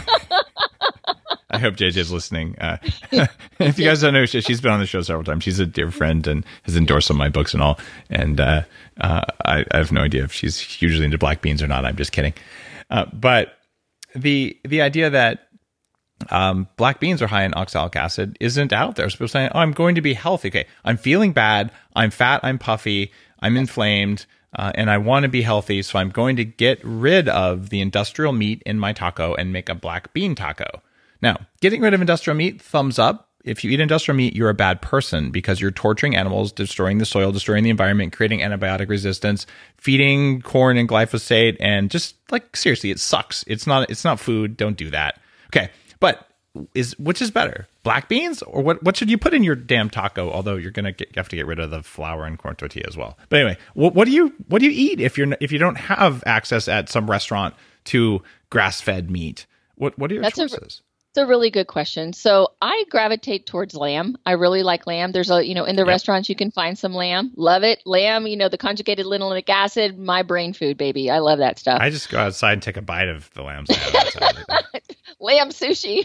I hope JJ's listening. If you guys don't know, she's been on the show several times. She's a dear friend and has endorsed some of my books and all. And I have no idea if she's hugely into black beans or not. I'm just kidding. But the idea that black beans are high in oxalic acid isn't out there. So people saying, I'm going to be healthy. Okay, I'm feeling bad. I'm fat. I'm puffy. I'm inflamed. And I want to be healthy. So I'm going to get rid of the industrial meat in my taco and make a black bean taco. Now, getting rid of industrial meat, thumbs up. If you eat industrial meat, you're a bad person because you're torturing animals, destroying the soil, destroying the environment, creating antibiotic resistance, feeding corn and glyphosate, and just like seriously, it sucks. It's not food. Don't do that. Okay, but which is better, black beans or what should you put in your damn taco? Although you have to get rid of the flour and corn tortilla as well. But anyway, what do you eat if you don't have access at some restaurant to grass-fed meat? What are your choices? It's a really good question. So I gravitate towards lamb. I really like lamb. There's in the restaurants you can find some lamb. Love it. Lamb, the conjugated linoleic acid, my brain food, baby. I love that stuff. I just go outside and take a bite of the lamb. Lamb sushi.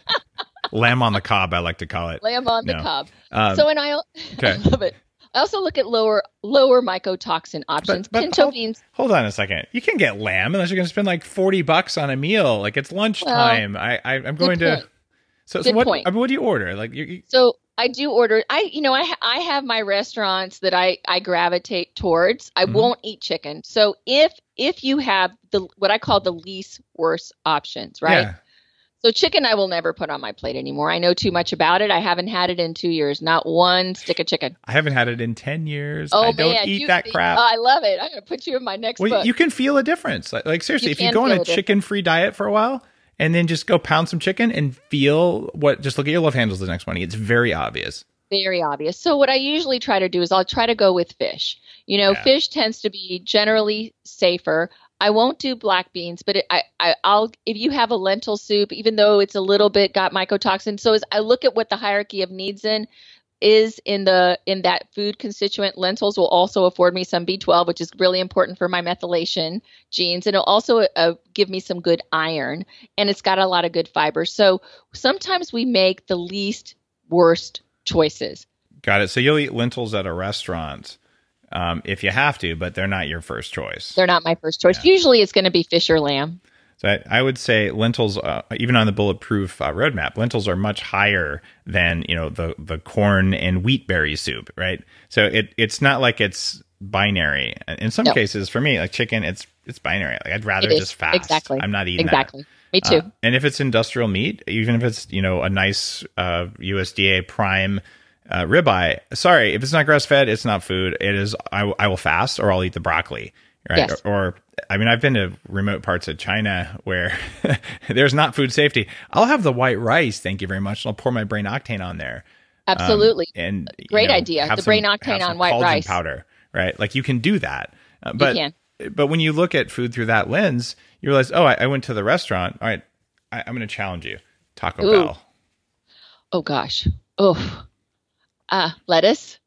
Lamb on the cob, I like to call it. Lamb on the cob. I love it. I also look at lower mycotoxin options. Pinto beans. Hold on a second. You can get lamb unless you're going to spend like $40 on a meal. Like it's lunchtime. I'm going to. So what? Point. I mean, what do you order? Like So I do order. I have my restaurants that I gravitate towards. I won't eat chicken. So if you have what I call the least worst options, right? Yeah. So chicken I will never put on my plate anymore. I know too much about it. I haven't had it in 2 years. Not one stick of chicken. I haven't had it in 10 years. Oh, I don't eat that crap. I love it. I'm going to put you in my next book. You can feel a difference. Like seriously, if you go on a chicken-free diet for a while and then just go pound some chicken and just look at your love handles the next morning. It's very obvious. Very obvious. So what I usually try to do is I'll try to go with fish. Fish tends to be generally safer. I won't do black beans, but I'll if you have a lentil soup, even though it's a little bit got mycotoxin. So as I look at what the hierarchy of needs is in that food constituent, lentils will also afford me some B12, which is really important for my methylation genes. And it'll also give me some good iron, and it's got a lot of good fiber. So sometimes we make the least worst choices. Got it. So you'll eat lentils at a restaurant. If you have to, but they're not your first choice. They're not my first choice. Yeah. Usually it's going to be fish or lamb. So I would say lentils, even on the Bulletproof roadmap, lentils are much higher than, the corn and wheat berry soup, right? So it's not like it's binary. In some cases, for me, like chicken, it's binary. Like I'd rather just fast. Exactly. I'm not eating exactly. Me too. And if it's industrial meat, even if it's, a nice USDA prime ribeye, sorry, if it's not grass-fed, it's not food. It is. I will fast, or I'll eat the broccoli, right? Yes. Or I've been to remote parts of China where there's not food safety. I'll have the white rice, thank you very much, and I'll pour my brain octane on there. Absolutely, and great idea. The brain octane on white rice powder, right? Like you can do that, you can. But when you look at food through that lens, you realize, I went to the restaurant. All right, I'm going to challenge you, Taco Bell. Oh gosh, lettuce,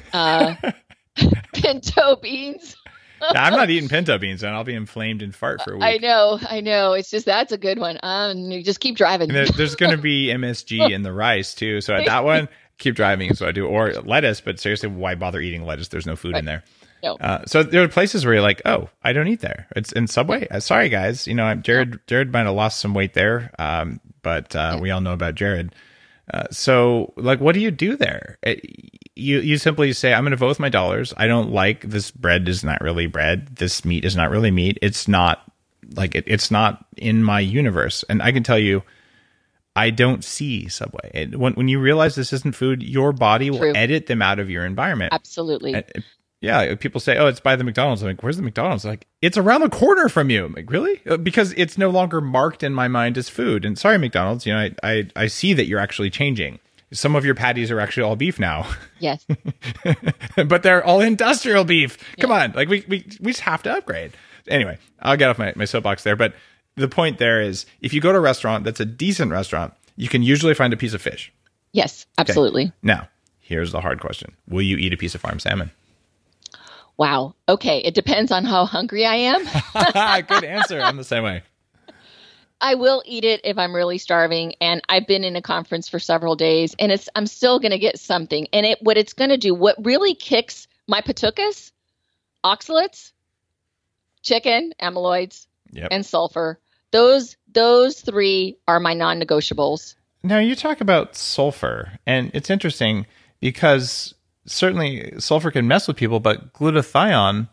pinto beans. I'm not eating pinto beans, and I'll be inflamed and fart for a week. I know. It's just that's a good one. You just keep driving. There's going to be MSG in the rice too, so at that one, keep driving. So I do, or lettuce. But seriously, why bother eating lettuce? There's no food in there. No. So there are places where you're like, I don't eat there. It's in Subway. Sorry guys, Jared might have lost some weight there, but we all know about Jared. So like, what do you do there? You simply say, I'm going to vote with my dollars. I don't like this bread is not really bread. This meat is not really meat. It's not like it's not in my universe. And I can tell you, I don't see Subway. When you realize this isn't food, your body will edit them out of your environment. Absolutely. Yeah, people say, it's by the McDonald's. I'm like, where's the McDonald's? Like, it's around the corner from you. I'm like, really? Because it's no longer marked in my mind as food. And sorry, McDonald's, I see that you're actually changing. Some of your patties are actually all beef now. Yes. But they're all industrial beef. Come on. Like, we just have to upgrade. Anyway, I'll get off my soapbox there. But the point there is, if you go to a restaurant that's a decent restaurant, you can usually find a piece of fish. Yes, absolutely. Okay. Now, here's the hard question. Will you eat a piece of farm salmon? Wow. Okay. It depends on how hungry I am. Good answer. I'm the same way. I will eat it if I'm really starving. And I've been in a conference for several days, and I'm still going to get something. And what it's going to do, what really kicks my patukas, oxalates, chicken, amyloids, and sulfur. Those three are my non-negotiables. Now you talk about sulfur, and it's interesting because certainly sulfur can mess with people, but glutathione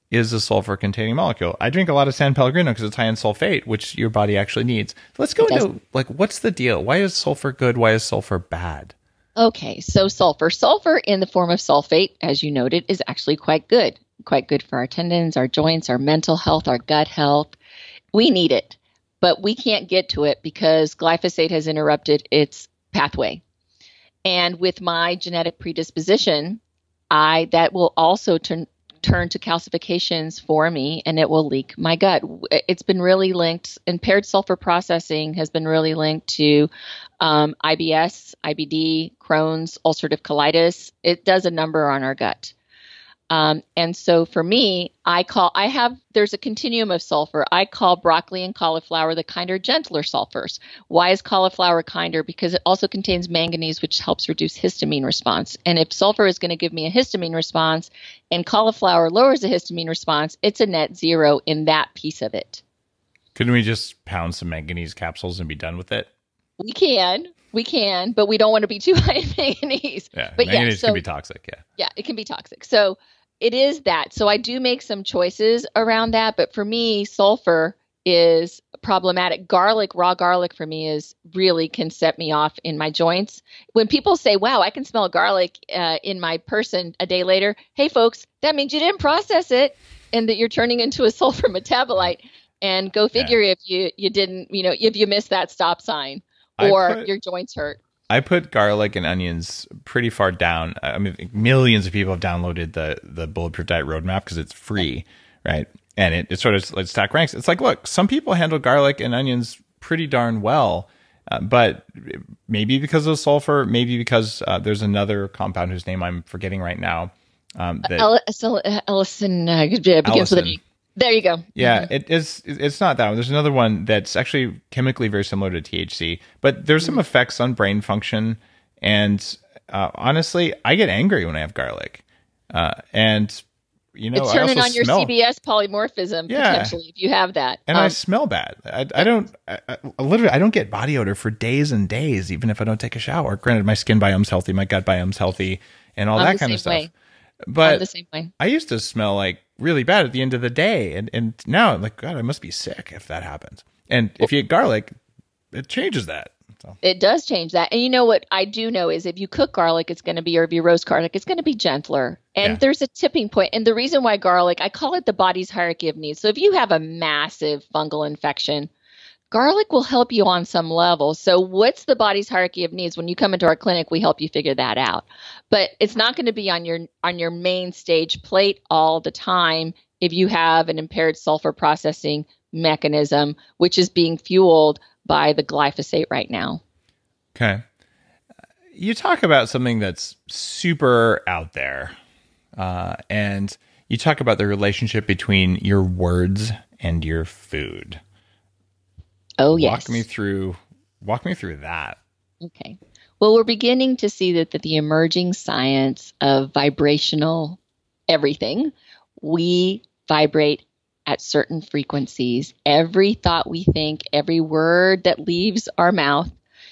is a sulfur-containing molecule. I drink a lot of San Pellegrino because it's high in sulfate, which your body actually needs. Let's go into, like, what's the deal? Why is sulfur good? Why is sulfur bad? Okay, so sulfur in the form of sulfate, as you noted, is actually quite good for our tendons, our joints, our mental health, our gut health. We need it, but we can't get to it because glyphosate has interrupted its pathway. And with my genetic predisposition, that will also turn to calcifications for me, and it will leak my gut. It's been really linked. Impaired sulfur processing has been really linked to IBS, IBD, Crohn's, ulcerative colitis. It does a number on our gut. And so for me, there's a continuum of sulfur. I call broccoli and cauliflower the kinder, gentler sulfurs. Why is cauliflower kinder? Because it also contains manganese, which helps reduce histamine response. And if sulfur is going to give me a histamine response and cauliflower lowers the histamine response, it's a net zero in that piece of it. Couldn't we just pound some manganese capsules and be done with it? We can, but we don't want to be too high in manganese. Yeah, but manganese can be toxic, Yeah, it can be toxic. So it is that. So I do make some choices around that, but for me, sulfur is problematic. Raw garlic for me really can set me off in my joints. When people say, wow, I can smell garlic in my person a day later, hey folks, that means you didn't process it and that you're turning into a sulfur metabolite. And go figure if you didn't, if you missed that stop sign or your joints hurt. I put garlic and onions pretty far down. I mean, millions of people have downloaded the Bulletproof Diet Roadmap because it's free, right? And it sort of like stack ranks. It's like, look, some people handle garlic and onions pretty darn well, but maybe because of sulfur, maybe because there's another compound whose name I'm forgetting right now. Ellison begins with an E. There you go. Yeah, it's not that one. There's another one that's actually chemically very similar to THC, but there's some effects on brain function. And honestly, I get angry when I have garlic. And, it's turning on your CBS polymorphism potentially if you have that. And I smell bad. I don't get body odor for days and days, even if I don't take a shower. Granted, my skin biome's healthy, my gut biome's healthy, and all that kind of stuff. Way. But I'm the same way. I used to smell like really bad at the end of the day. And now I'm like, God, I must be sick if that happens. And if you eat garlic, it changes that. So. It does change that. And you know what I do know is if you cook garlic, it's going to be, or if you roast garlic, it's going to be gentler. And there's a tipping point. And the reason why garlic, I call it the body's hierarchy of needs. So if you have a massive fungal infection, garlic will help you on some level. So what's the body's hierarchy of needs? When you come into our clinic, we help you figure that out. But it's not going to be on your main stage plate all the time if you have an impaired sulfur processing mechanism, which is being fueled by the glyphosate right now. Okay. You talk about something that's super out there, and you talk about the relationship between your words and your food. Oh, yes. Walk me through that. Okay. Well, we're beginning to see that the emerging science of vibrational everything, we vibrate at certain frequencies. Every thought we think, every word that leaves our mouth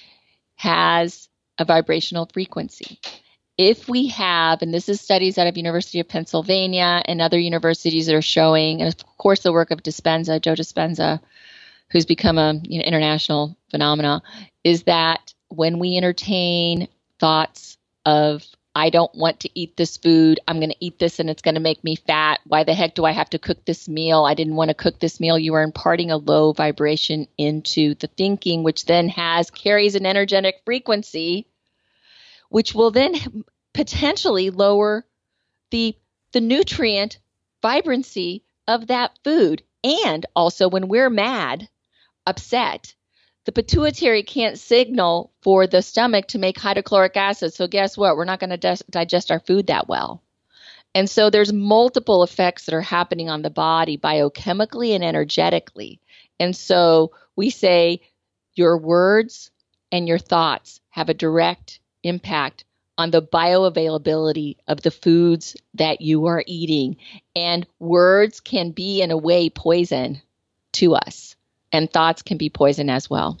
has a vibrational frequency. If we have, and this is studies out of University of Pennsylvania and other universities that are showing, and of course the work of Joe Dispenza, who's become a international phenomena, is that when we entertain thoughts of, I don't want to eat this food, I'm going to eat this and it's going to make me fat, why the heck do I have to cook this meal? I didn't want to cook this meal. You are imparting a low vibration into the thinking, which then carries an energetic frequency, which will then potentially lower the nutrient vibrancy of that food. And also when we're mad, upset, the pituitary can't signal for the stomach to make hydrochloric acid. So guess what? We're not going to digest our food that well. And so there's multiple effects that are happening on the body biochemically and energetically. And so we say your words and your thoughts have a direct impact on the bioavailability of the foods that you are eating. And words can be, in a way, poison to us. And thoughts can be poison as well.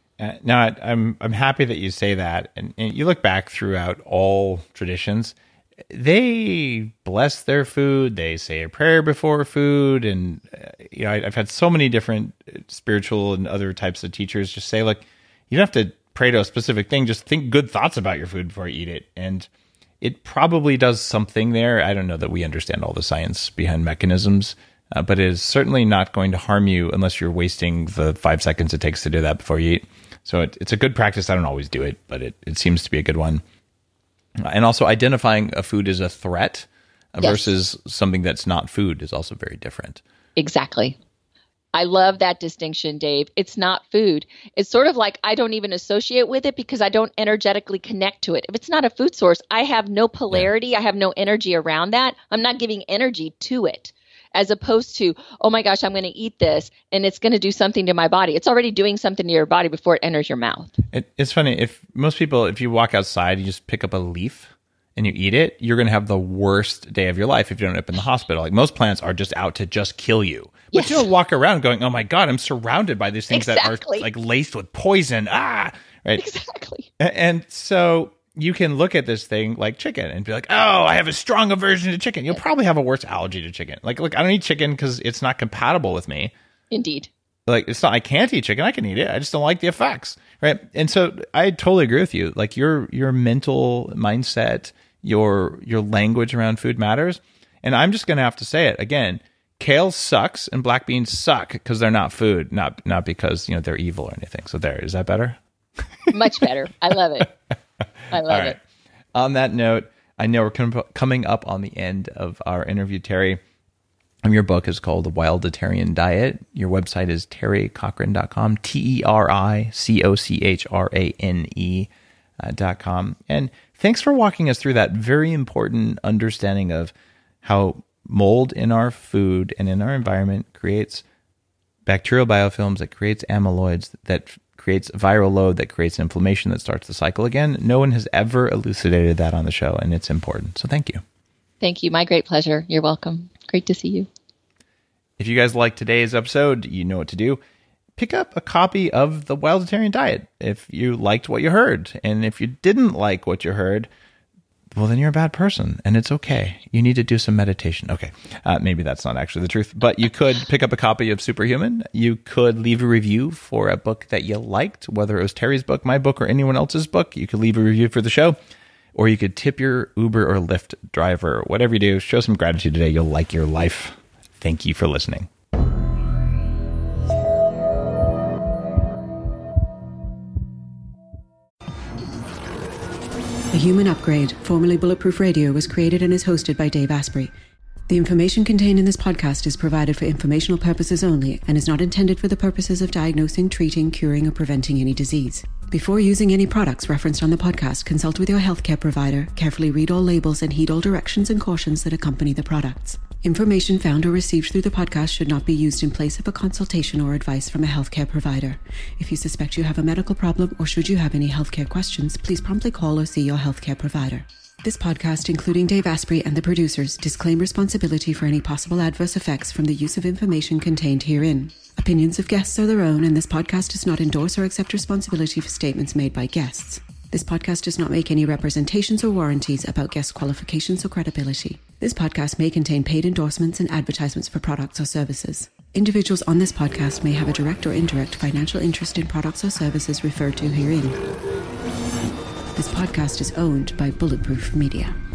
Now, I'm happy that you say that. And you look back throughout all traditions, they bless their food. They say a prayer before food. And, I've had so many different spiritual and other types of teachers just say, like, you don't have to pray to a specific thing. Just think good thoughts about your food before you eat it. And it probably does something there. I don't know that we understand all the science behind mechanisms, but it is certainly not going to harm you unless you're wasting the 5 seconds it takes to do that before you eat. So it's a good practice. I don't always do it, but it seems to be a good one. And also identifying a food as a threat versus something that's not food is also very different. Exactly. I love that distinction, Dave. It's not food. It's sort of like I don't even associate with it because I don't energetically connect to it. If it's not a food source, I have no polarity. I have no energy around that. I'm not giving energy to it, as opposed to, oh my gosh, I'm going to eat this and it's going to do something to my body. It's already doing something to your body before it enters your mouth. It's funny. If you walk outside, you just pick up a leaf and you eat it, you're going to have the worst day of your life if you don't end up in the hospital. Like, most plants are just out to just kill you. But you don't walk around going, oh my God, I'm surrounded by these things that are like laced with poison. Right? Exactly. And so you can look at this thing like chicken and be like, oh, I have a strong aversion to chicken. You'll probably have a worse allergy to chicken. Like, look, I don't eat chicken because it's not compatible with me. Indeed. Like, it's not, I can't eat chicken. I can eat it. I just don't like the effects. Right. And so I totally agree with you. Like, your mental mindset, your language around food matters. And I'm just going to have to say it again. Kale sucks and black beans suck because they're not food, not because they're evil or anything. So is that better? Much better. I love it. I love it. On that note, I know we're coming up on the end of our interview, Terry. Your book is called The Wilditarian Diet. Your website is terricochrane.com, TerryCochrane.com. And thanks for walking us through that very important understanding of how mold in our food and in our environment creates bacterial biofilms, that creates amyloids, that creates viral load, that creates inflammation, that starts the cycle again. No one has ever elucidated that on the show, and it's important. So thank you. Thank you. My great pleasure. You're welcome. Great to see you. If you guys like today's episode, you know what to do. Pick up a copy of The Wilditarian Diet if you liked what you heard. And if you didn't like what you heard, well, then you're a bad person, and it's okay. You need to do some meditation. Okay, maybe that's not actually the truth, but you could pick up a copy of Superhuman. You could leave a review for a book that you liked, whether it was Terry's book, my book, or anyone else's book. You could leave a review for the show, or you could tip your Uber or Lyft driver. Whatever you do, show some gratitude today. You'll like your life. Thank you for listening. The Human Upgrade, formerly Bulletproof Radio, was created and is hosted by Dave Asprey. The information contained in this podcast is provided for informational purposes only and is not intended for the purposes of diagnosing, treating, curing, or preventing any disease. Before using any products referenced on the podcast, consult with your healthcare provider, carefully read all labels, and heed all directions and cautions that accompany the products. Information found or received through the podcast should not be used in place of a consultation or advice from a healthcare provider. If you suspect you have a medical problem or should you have any healthcare questions, please promptly call or see your healthcare provider. This podcast, including Dave Asprey and the producers, disclaim responsibility for any possible adverse effects from the use of information contained herein. Opinions of guests are their own, and this podcast does not endorse or accept responsibility for statements made by guests. This podcast does not make any representations or warranties about guest qualifications or credibility. This podcast may contain paid endorsements and advertisements for products or services. Individuals on this podcast may have a direct or indirect financial interest in products or services referred to herein. This podcast is owned by Bulletproof Media.